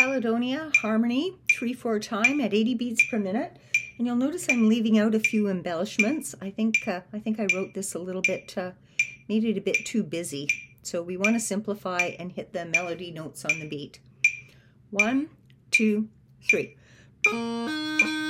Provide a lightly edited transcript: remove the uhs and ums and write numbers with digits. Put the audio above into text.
Caledonia Harmony 3/4 time at 80 beats per minute. And you'll notice I'm leaving out a few embellishments. I think I wrote this a little bit, made it a bit too busy. So we want to simplify and hit the melody notes on the beat. 1, 2, 3.